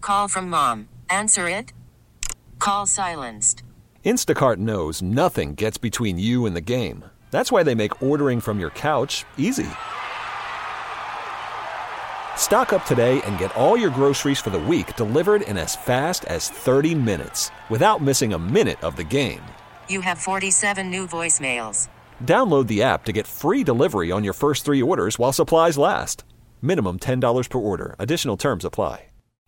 Call from mom. Answer it. Call silenced. Instacart knows nothing gets between you and the game. That's why they make ordering from your couch easy. Stock up today and get all your groceries for the week delivered in as fast as 30 minutes without missing a minute of the game. You have 47 new voicemails. Download the app to get free delivery on your first 3 orders while supplies last. Minimum $10 per order. Additional terms apply.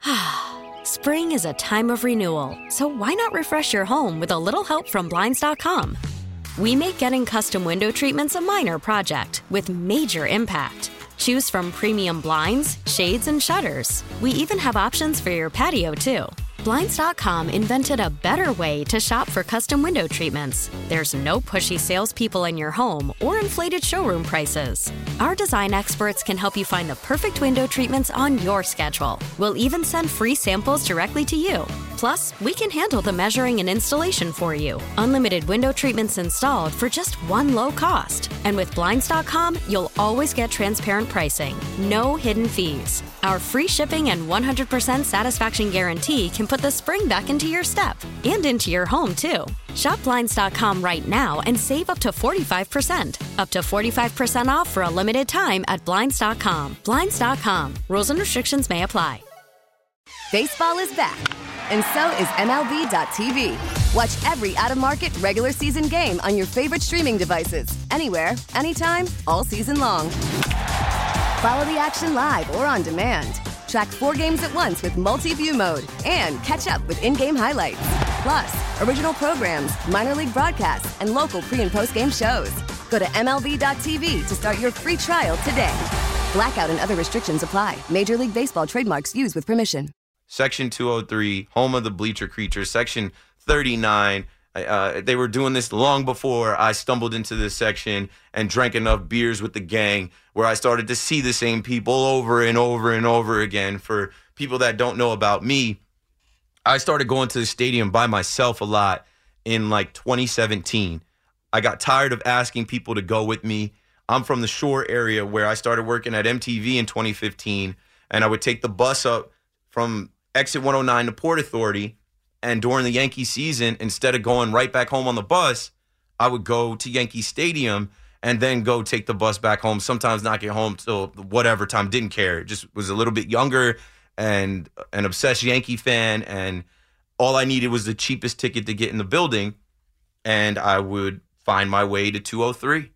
Spring is a time of renewal, so why not refresh your home with a little help from Blinds.com? We make getting custom window treatments a minor project with major impact. Choose from premium blinds, shades, and shutters. We even have options for your patio, too. Blinds.com invented a better way to shop for custom window treatments. There's no pushy salespeople in your home or inflated showroom prices. Our design experts can help you find the perfect window treatments on your schedule. We'll even send free samples directly to you. Plus, we can handle the measuring and installation for you. Unlimited window treatments installed for just one low cost. And with Blinds.com, you'll always get transparent pricing. No hidden fees. Our free shipping and 100% satisfaction guarantee can put the spring back into your step and into your home, too. Shop Blinds.com right now and save up to 45%. Up to 45% off for a limited time at Blinds.com. Blinds.com. Rules and restrictions may apply. Baseball is back, and so is MLB.tv. Watch every out-of-market regular season game on your favorite streaming devices, anywhere, anytime, all season long. Follow the action live or on demand. Track 4 games at once with multi-view mode and catch up with in-game highlights. Plus, original programs, minor league broadcasts, and local pre- and post-game shows. Go to MLB.tv to start your free trial today. Blackout and other restrictions apply. Major League Baseball trademarks used with permission. Section 203, home of the Bleacher Creatures. Section 39, they were doing this long before I stumbled into this section and drank enough beers with the gang where I started to see the same people over and over and over again. For people that don't know about me, I started going to the stadium by myself a lot in like 2017. I got tired of asking people to go with me. I'm from the Shore area where I started working at MTV in 2015, and I would take the bus up from exit 109 to Port Authority, and during the Yankee season, instead of going right back home on the bus, I would go to Yankee Stadium and then go take the bus back home, sometimes not get home till whatever time, didn't care. Just was a little bit younger and an obsessed Yankee fan, and all I needed was the cheapest ticket to get in the building, and I would find my way to 203.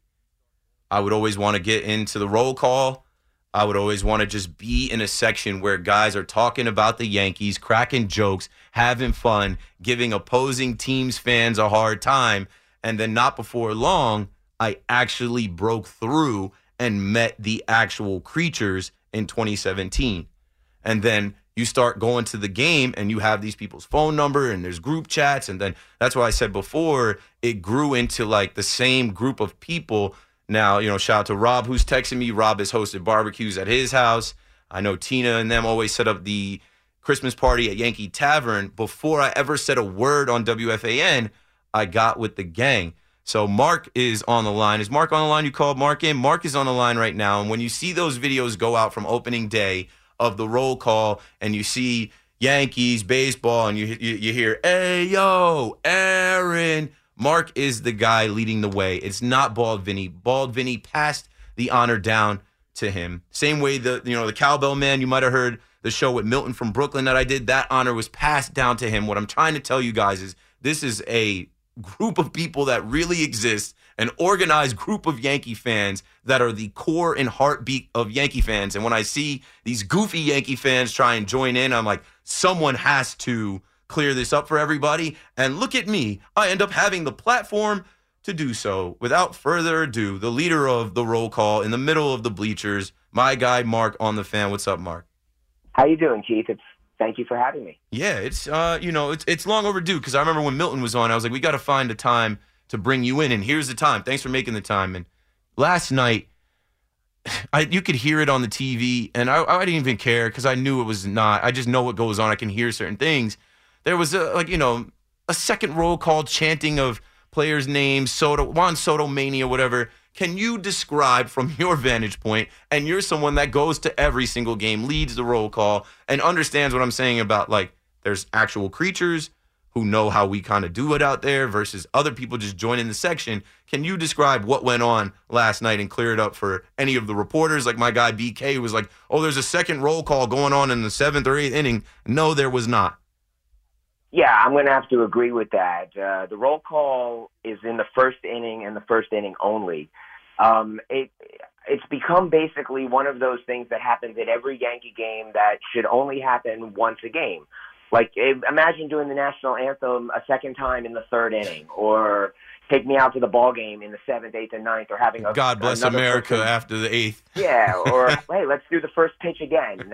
I would always want to get into the roll call. I would always want to just be in a section where guys are talking about the Yankees, cracking jokes, having fun, giving opposing teams' fans a hard time. And then not before long, I actually broke through and met the actual creatures in 2017. And then you start going to the game and you have these people's phone number and there's group chats. And then that's why I said before, it grew into like the same group of people. Now, shout out to Rob who's texting me. Rob has hosted barbecues at his house. I know Tina and them always set up the Christmas party at Yankee Tavern. Before I ever said a word on WFAN, I got with the gang. So Mark is on the line. Is Mark on the line? You called Mark in? Mark is on the line right now. And when you see those videos go out from opening day of the roll call and you see Yankees, baseball, and you hear, "Hey, yo, Aaron," Mark is the guy leading the way. It's not Bald Vinny. Bald Vinny passed the honor down to him. Same way the Cowbell Man, you might have heard the show with Milton from Brooklyn that I did. That honor was passed down to him. What I'm trying to tell you guys is this is a group of people that really exist, an organized group of Yankee fans that are the core and heartbeat of Yankee fans. And when I see these goofy Yankee fans try and join in, I'm like, someone has to clear this up for everybody. And look at me. I end up having the platform to do so. Without further ado, the leader of the roll call in the middle of the bleachers, my guy, Mark on the Fan. What's up, Mark? How you doing, Keith? Thank you for having me. Yeah, it's long overdue because I remember when Milton was on, I was like, we got to find a time to bring you in, and here's the time. Thanks for making the time. And last night, you could hear it on the TV, and I didn't even care because I knew it was not. I just know what goes on. I can hear certain things. There was a second roll call chanting of players' names, Juan Soto mania, whatever. Can you describe from your vantage point, and you're someone that goes to every single game, leads the roll call, and understands what I'm saying about, like, there's actual creatures who know how we kind of do it out there versus other people just joining the section. Can you describe what went on last night and clear it up for any of the reporters? Like my guy BK was like, oh, there's a second roll call going on in the 7th or 8th inning. No, there was not. Yeah, I'm going to have to agree with that. The roll call is in the first inning and the first inning only. It's become basically one of those things that happens at every Yankee game that should only happen once a game. Like, imagine doing the national anthem a second time in the 3rd inning, or take me out to the ball game in the 7th, 8th, and 9th, or having God bless America after the 8th. Yeah, or hey, let's do the first pitch again.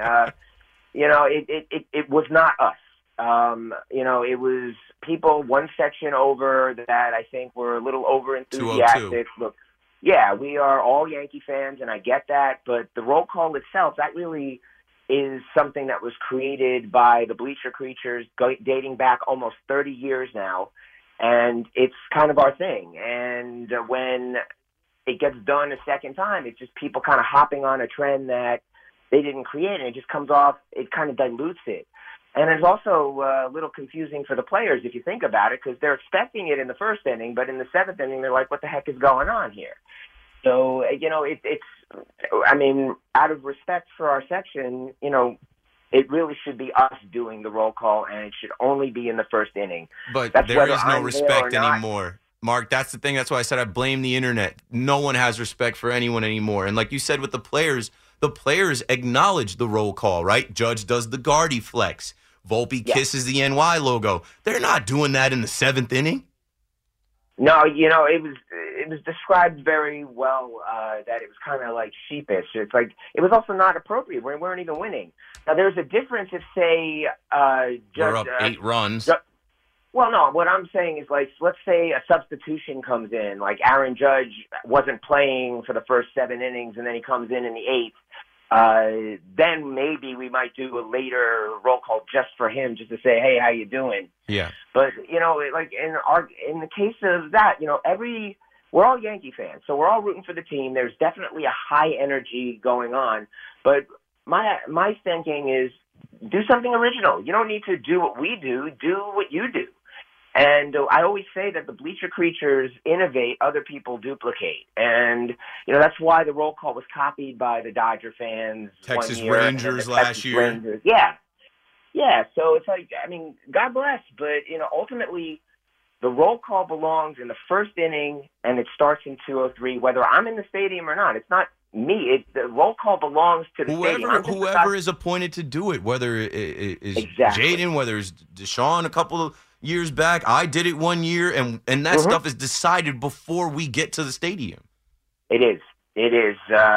It was not us. It was people one section over that I think were a little over enthusiastic. Look, yeah, we are all Yankee fans, and I get that, but the roll call itself, that really is something that was created by the Bleacher Creatures dating back almost 30 years now, and it's kind of our thing. And when it gets done a second time, it's just people kind of hopping on a trend that they didn't create, and it just comes off, it kind of dilutes it. And it's also a little confusing for the players if you think about it, because they're expecting it in the 1st inning, but in the 7th inning, they're like, what the heck is going on here? So, out of respect for our section, it really should be us doing the roll call, and it should only be in the 1st inning. But there is no respect anymore. Mark, that's the thing. That's why I said I blame the internet. No one has respect for anyone anymore. And like you said with the players acknowledge the roll call, right? Judge does the Guardy flex. Volpe kisses the NY logo. They're not doing that in the 7th inning. No, it was described very well that it was kind of like sheepish. It's like it was also not appropriate. We weren't even winning. Now, there's a difference if, say, we're up 8 runs. Well, no, what I'm saying is, like, let's say a substitution comes in, like Aaron Judge wasn't playing for the first 7 innings, and then he comes in the 8th. Then maybe we might do a later roll call just for him, just to say, hey, how you doing? Yeah. But, like in the case of that, we're all Yankee fans, so we're all rooting for the team. There's definitely a high energy going on. But my thinking is do something original. You don't need to do what we do. Do what you do. And I always say that the Bleacher Creatures innovate, other people duplicate. And, that's why the roll call was copied by the Dodger fans. Texas 1 year, Rangers last year. Rangers. Yeah. Yeah, so it's like, God bless. But, ultimately, the roll call belongs in the 1st inning, and it starts in 2:03, whether I'm in the stadium or not. It's not me. The roll call belongs to the stadium. Whoever is appointed to do it, whether it is Jaden, whether it's Deshaun a couple of years back. I did it 1 year, and that stuff is decided before we get to the stadium. It is. It is.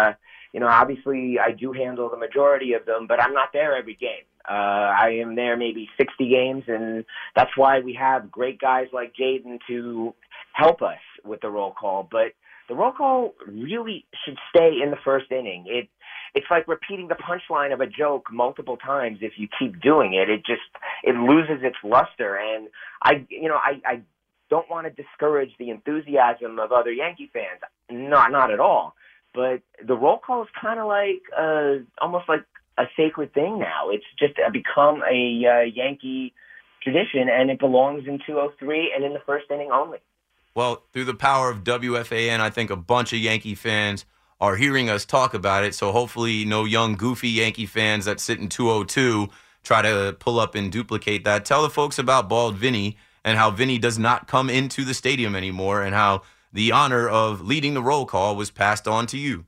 Obviously, I do handle the majority of them, but I'm not there every game. I am there maybe 60 games, and that's why we have great guys like Jaden to help us with the roll call. But the roll call really should stay in the 1st inning. It's like repeating the punchline of a joke multiple times. If you keep doing it, it loses its luster. And I don't want to discourage the enthusiasm of other Yankee fans. Not at all. But the roll call is kind of like almost like a sacred thing now. It's just become a Yankee tradition, and it belongs in 2:03 and in the 1st inning only. Well, through the power of WFAN, I think a bunch of Yankee fans are hearing us talk about it. So hopefully no young, goofy Yankee fans that sit in 202 try to pull up and duplicate that. Tell the folks about Bald Vinny and how Vinny does not come into the stadium anymore and how the honor of leading the roll call was passed on to you.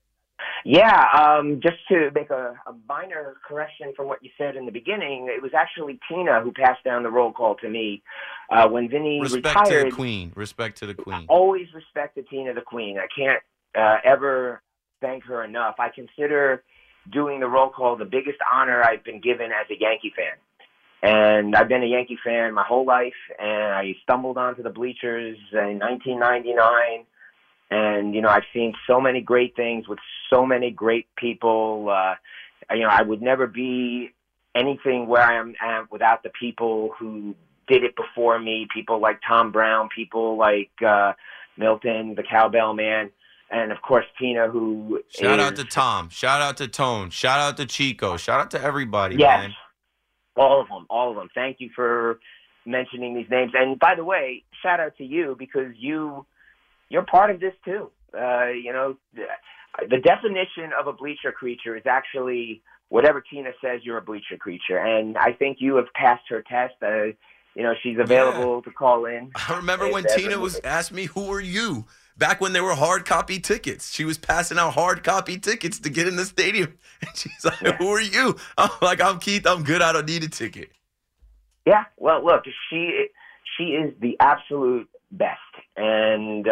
Yeah, just to make a minor correction from what you said in the beginning, it was actually Tina who passed down the roll call to me when Vinny retired. Respect to the Queen. Respect to the Queen. Always respected Tina the Queen. I can't ever thank her enough. I consider doing the roll call the biggest honor I've been given as a Yankee fan. And I've been a Yankee fan my whole life, and I stumbled onto the bleachers in 1999. And, I've seen so many great things with so many great people. I would never be anything where I am at without the people who did it before me, people like Tom Brown, people like Milton, the Cowbell Man. and of course Tina, who shout out to Tom, shout out to Tone, shout out to Chico, shout out to everybody, yes, man. All of them. Thank you for mentioning these names. And by the way, shout out to you because you're part of this too. The definition of a bleacher creature is actually whatever Tina says you're a bleacher creature. And I think you have passed her test. She's available to call in. I remember when Tina asked me, who are you? Back when there were hard copy tickets. She was passing out hard copy tickets to get in the stadium. And she's like, Who are you? I'm like, I'm Keith. I'm good. I don't need a ticket. Yeah. Well, look, she is the absolute best. And,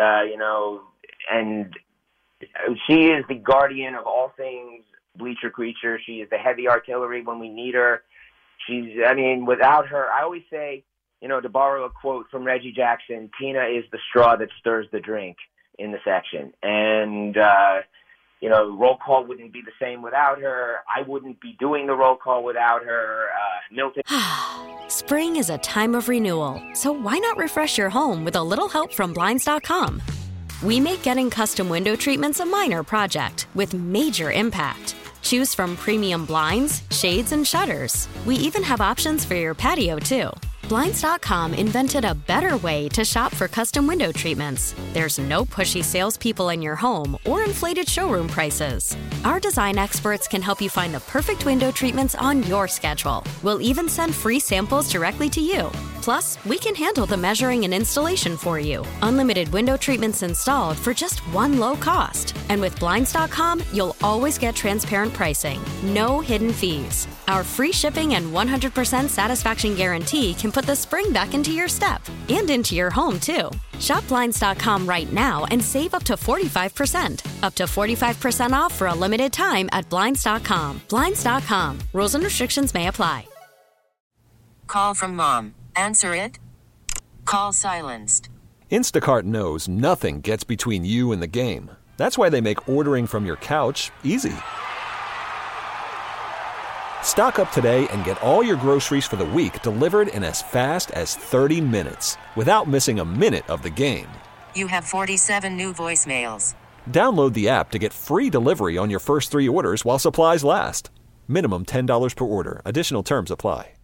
and she is the guardian of all things bleacher creature. She is the heavy artillery when we need her. Without her, I always say, to borrow a quote from Reggie Jackson, Tina is the straw that stirs the drink in the section. And, roll call wouldn't be the same without her. I wouldn't be doing the roll call without her. Milton. Spring is a time of renewal, so why not refresh your home with a little help from Blinds.com? We make getting custom window treatments a minor project with major impact. Choose from premium blinds, shades, and shutters. We even have options for your patio, too. Blinds.com invented a better way to shop for custom window treatments. There's no pushy salespeople in your home or inflated showroom prices. Our design experts can help you find the perfect window treatments on your schedule. We'll even send free samples directly to you. Plus, we can handle the measuring and installation for you. Unlimited window treatments installed for just one low cost. And with Blinds.com, you'll always get transparent pricing. No hidden fees. Our free shipping and 100% satisfaction guarantee can put the spring back into your step and into your home, too. Shop Blinds.com right now and save up to 45%. Up to 45% off for a limited time at Blinds.com. Blinds.com. Rules and restrictions may apply. Call from mom. Answer it. Call silenced. Instacart knows nothing gets between you and the game. That's why they make ordering from your couch easy. Stock up today and get all your groceries for the week delivered in as fast as 30 minutes without missing a minute of the game. You have 47 new voicemails. Download the app to get free delivery on your first 3 orders while supplies last. Minimum $10 per order. Additional terms apply.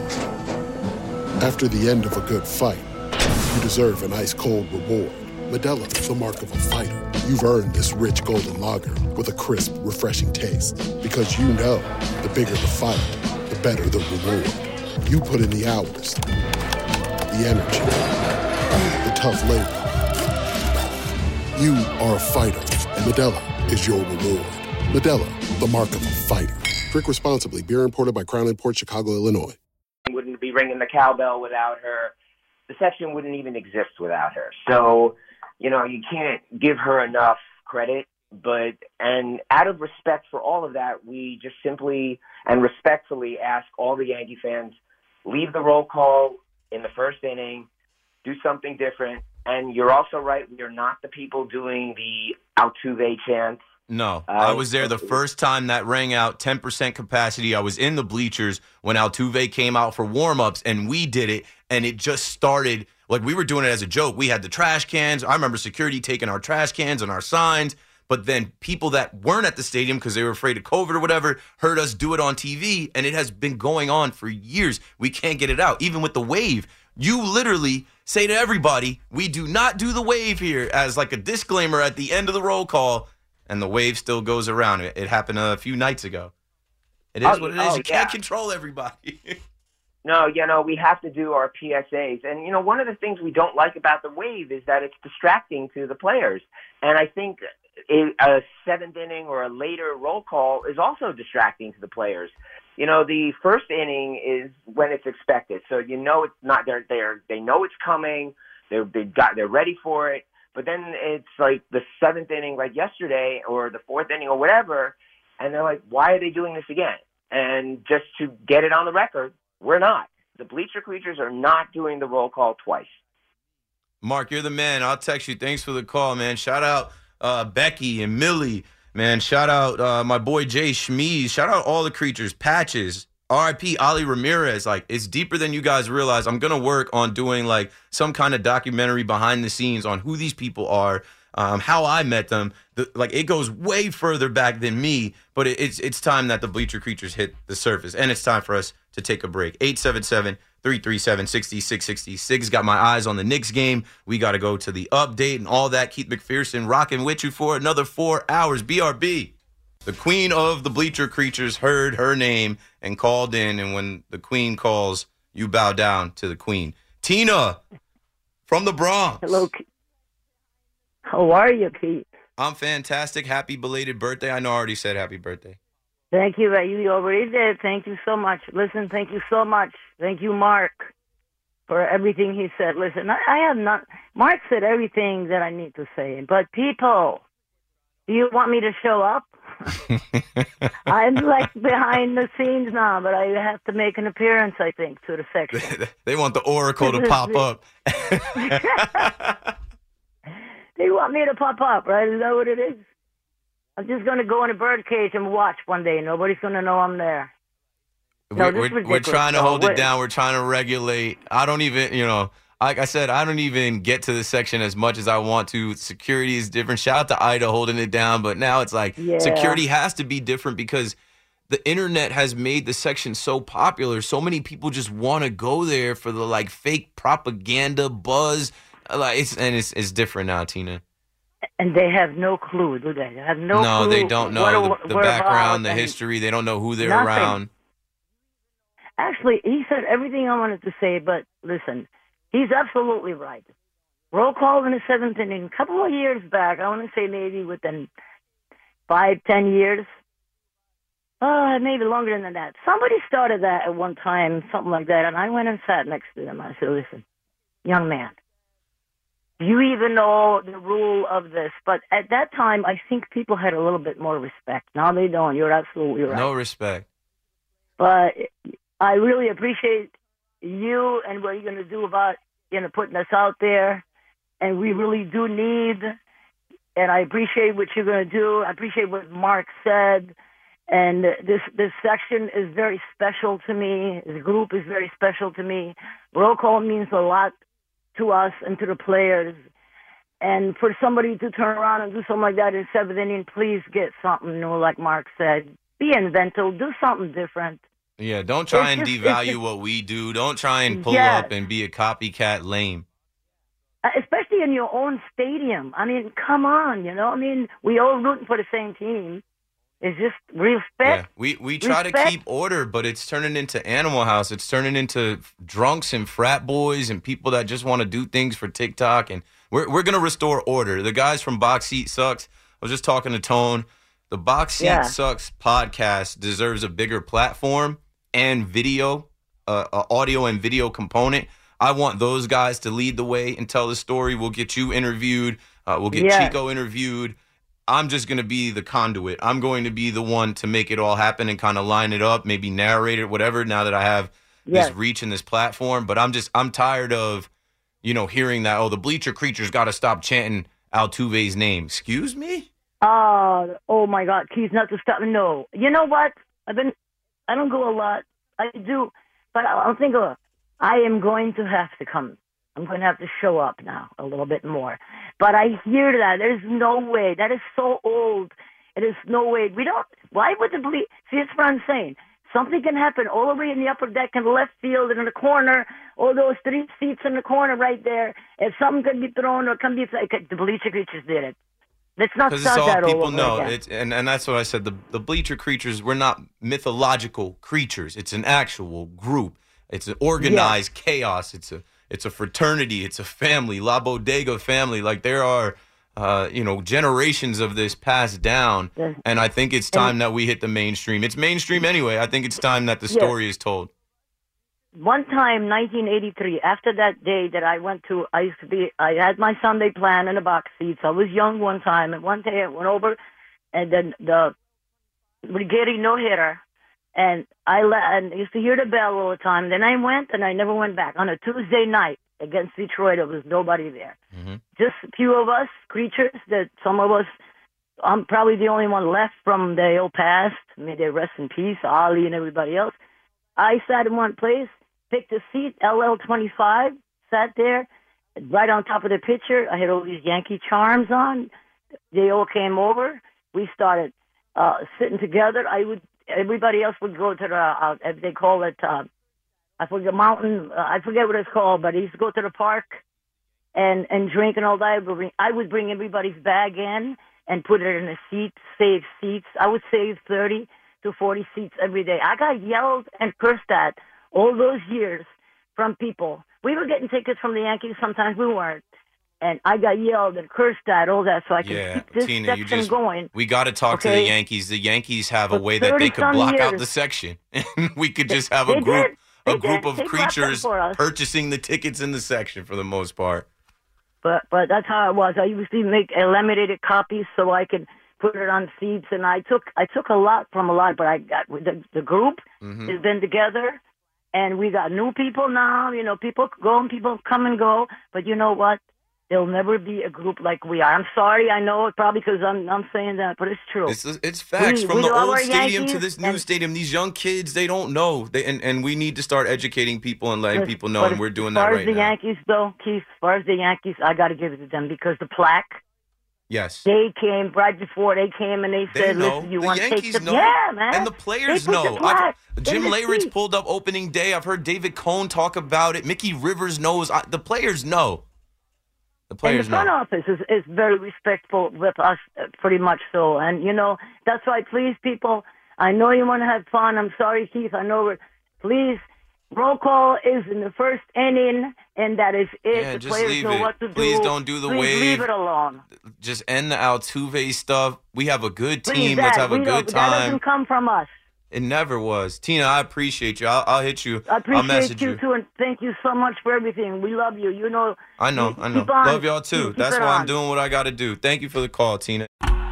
After the end of a good fight, you deserve an ice-cold reward. Modelo is the mark of a fighter. You've earned this rich golden lager with a crisp, refreshing taste. Because you know, the bigger the fight, the better the reward. You put in the hours, the energy, the tough labor. You are a fighter, and Modelo is your reward. Modelo, the mark of a fighter. Drink responsibly. Beer imported by Crown Imports, Chicago, Illinois. Wouldn't be ringing the cowbell without her. The section wouldn't even exist without her. So, you can't give her enough credit. And out of respect for all of that, we just simply and respectfully ask all the Yankee fans, leave the roll call in the first inning, do something different. And you're also right, we are not the people doing the Altuve chant. No, I was there the first time that rang out, 10% capacity. I was in the bleachers when Altuve came out for warm-ups, and we did it, and it just started. Like, we were doing it as a joke. We had the trash cans. I remember security taking our trash cans and our signs, but then people that weren't at the stadium because they were afraid of COVID or whatever heard us do it on TV, and it has been going on for years. We can't get it out. Even with the wave, you literally say to everybody, we do not do the wave here, as like a disclaimer at the end of the roll call. And the wave still goes around. It happened a few nights ago. It is what it is. You can't control everybody. No, we have to do our PSAs. And, one of the things we don't like about the wave is that it's distracting to the players. And I think a seventh inning or a later roll call is also distracting to the players. The first inning is when it's expected. So, it's not, they know it's coming. They're ready for it. But then it's like the seventh inning, like yesterday, or the fourth inning or whatever, and they're like, why are they doing this again? And just to get it on the record, we're not. The bleacher creatures are not doing the roll call twice. Mark, you're the man. I'll text you. Thanks for the call, man. Shout out Becky and Millie. Man, shout out my boy Jay Schmeez. Shout out all the creatures, Patches. R.I.P. Ali Ramirez. Like, it's deeper than you guys realize. I'm going to work on doing, like, some kind of documentary behind the scenes on who these people are. how I met them. It goes way further back than me, but it's time that the Bleacher Creatures hit the surface, and it's time for us to take a break. 877-337-6666. Got my eyes on the Knicks game. We got to go to the update and all that. Keith McPherson rocking with you for another 4 hours. BRB. The queen of the Bleacher Creatures heard her name and called in, and when the queen calls, you bow down to the queen. Tina from the Bronx. Hello. How are you, Keith? I'm fantastic. Happy belated birthday. I know I already said happy birthday. Thank you. You already did. Thank you so much. Listen, thank you so much. Thank you, Mark, for everything he said. Listen, I have not. Mark said everything that I need to say. But people, do you want me to show up? I'm behind the scenes now, but I have to make an appearance, I think, to the section. They want the Oracle to pop up. They want me to pop up, right? Is that what it is? I'm just going to go in a bird cage and watch one day. Nobody's going to know I'm there. No, we're trying to hold it down. We're trying to regulate. I don't even, like I said, I don't even get to the section as much as I want to. Security is different. Shout out to Ida holding it down. But now it's security has to be different because the internet has made the section so popular. So many people just want to go there for the fake propaganda buzz. It's different now, Tina. And they have no clue, do they? They have no clue. No, they don't know the background, the history. They don't know who they're around. Actually, he said everything I wanted to say, but listen, he's absolutely right. Roll call in the seventh inning. A couple of years back, I want to say maybe within 5-10 years, maybe longer than that. Somebody started that at one time, something like that, and I went and sat next to them. I said, listen, young man, do you even know the rule of this? But at that time, I think people had a little bit more respect. Now they don't. You're absolutely right. No respect. But I really appreciate you and what you're going to do about, putting us out there. And we really do need, and I appreciate what you're going to do. I appreciate what Mark said. And this section is very special to me. This group is very special to me. Roll call means a lot to us and to the players. And for somebody to turn around and do something like that in seventh inning, please get something new, like Mark said. Be inventive. Do something different. Yeah, don't try and devalue what we do. Don't try and pull up and be a copycat lame. Especially in your own stadium. I mean, come on, we all rooting for the same team. It's just respect. Yeah, we try to keep order, but it's turning into Animal House. It's turning into drunks and frat boys and people that just want to do things for TikTok. And we're going to restore order. The guys from Box Seat Sucks, I was just talking to Tone. The Box Seat Sucks podcast deserves a bigger platform and video, audio and video component. I want those guys to lead the way and tell the story. We'll get you interviewed. We'll get Chico interviewed. I'm just going to be the conduit. I'm going to be the one to make it all happen and kind of line it up, maybe narrate it, whatever, now that I have this reach and this platform. But I'm tired of, hearing that, the Bleacher Creatures got to stop chanting Altuve's name. Excuse me? Oh my God, Keith, not to stop. No. You know what? I don't go a lot. I do, but I'll think I am going to have to come. I'm going to have to show up now a little bit more. But I hear that. There's no way. That is so old. It is no way. Why would the Bleacher? See, that's what I'm saying. Something can happen all the way in the upper deck in the left field and in the corner, all those 3 seats in the corner right there. If something can be thrown or can be, the Bleacher Creatures did it. Let's not start that all over again. And that's what I said. The Bleacher Creatures, we're not mythological creatures. It's an actual group. It's an organized chaos. It's a fraternity. It's a family, La Bodega family. There are, generations of this passed down. And I think it's time that we hit the mainstream. It's mainstream anyway. I think it's time that the story is told. One time, 1983, after that day that I had my Sunday plan in the box seats. I was young one time, and one day I went over, and then the Brigadier no-hitter, and I used to hear the bell all the time. Then I went, and I never went back. On a Tuesday night against Detroit, there was nobody there. Mm-hmm. Just a few of us, creatures, that some of us, I'm probably the only one left from the old past. May they rest in peace, Ali and everybody else. I sat in one place, picked a seat, LL25, sat there, right on top of the picture, I had all these Yankee charms on. They all came over. We started sitting together. Everybody else would go to the, they call it, I forget mountain. I forget what it's called, but he used to go to the park and drink and all that. I would bring everybody's bag in and put it in a seat, save seats. I would save 30 to 40 seats every day. I got yelled and cursed at all those years from people. We were getting tickets from the Yankees. Sometimes we weren't. And I got yelled and cursed at, all that, so I can keep this Tina, section going. We got to talk to the Yankees. The Yankees have a way that they could block out the section. And we could just have a group of creatures purchasing the tickets in the section for the most part. But that's how it was. I usually make laminated copies so I can put it on seats. And I took a lot from a lot, but I got the group has been together. And we got new people now. You know, people go and people come and go. But you know what? There'll never be a group like we are. I'm sorry, I know it probably because I'm saying that, but it's true. It's facts. From the old stadium to this new stadium, these young kids, they don't know. And we need to start educating people and letting people know, and we're doing that right now. As far as the Yankees, though, Keith, as far as the Yankees, I got to give it to them because the plaque, yes, they came right before they came and they said, listen, you want to take the... Yeah, man. And the players know. Jim Leyritz pulled up opening day. I've heard David Cohn talk about it. Mickey Rivers knows. The players know. And the front office is very respectful with us, pretty much so. And, you know, that's why, please, people, I know you want to have fun. I'm sorry, Keith. I know please, roll call is in the first inning, and that is it. Yeah, the just players leave know it. what to do. Please don't do the wave. Leave it alone. Just end the Altuve stuff. We have a good team. Let's have a good time. That doesn't come from us. It never was. Tina, I appreciate you. I'll hit you. I appreciate I'll message you too, and thank you so much for everything. We love you. You know. I know. Love y'all too. That's why I'm doing what I got to do. Thank you for the call, Tina.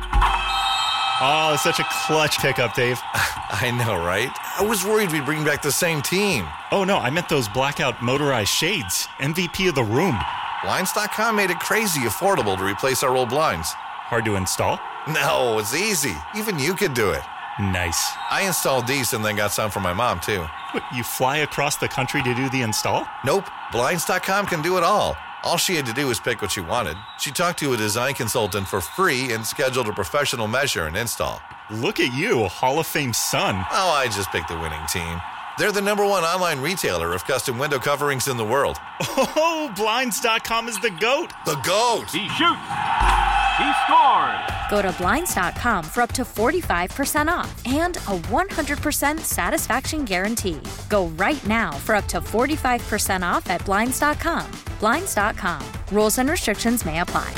Oh, such a clutch pickup, Dave. I know, right? I was worried we'd bring back the same team. Oh, no, I meant those blackout motorized shades. MVP of the room. Blinds.com made it crazy affordable to replace our old blinds. Hard to install? No, it's easy. Even you could do it. Nice. I installed these and then got some for my mom, too. What, you fly across the country to do the install? Nope. Blinds.com can do it all. All she had to do was pick what she wanted. She talked to a design consultant for free and scheduled a professional measure and install. Look at you, Hall of Fame son. Oh, I just picked the winning team. They're the #1 online retailer of custom window coverings in the world. Oh, Blinds.com is the GOAT. The GOAT. He shoots. He scores. Go to Blinds.com for up to 45% off and a 100% satisfaction guarantee. Go right now for up to 45% off at Blinds.com. Blinds.com. Rules and restrictions may apply.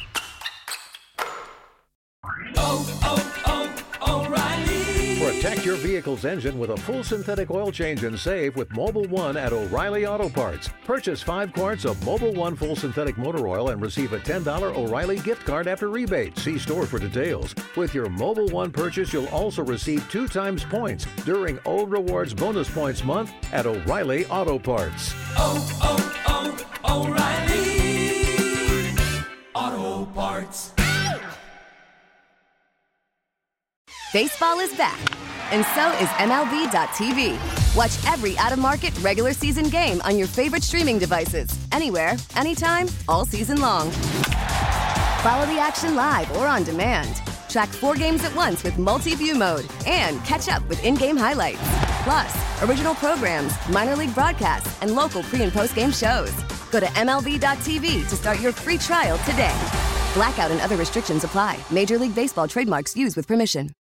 Protect your vehicle's engine with a full synthetic oil change and save with Mobil 1 at O'Reilly Auto Parts. Purchase 5 quarts of Mobil 1 full synthetic motor oil and receive a $10 O'Reilly gift card after rebate. See store for details. With your Mobil 1 purchase, you'll also receive 2 times points during O Rewards Bonus Points Month at O'Reilly Auto Parts. O'Reilly Auto Parts. Baseball is back, and so is MLB.tv. Watch every out-of-market regular season game on your favorite streaming devices, anywhere, anytime, all season long. Follow the action live or on demand. Track 4 games at once with multi-view mode and catch up with in-game highlights. Plus, original programs, minor league broadcasts, and local pre- and post-game shows. Go to MLB.tv to start your free trial today. Blackout and other restrictions apply. Major League Baseball trademarks used with permission.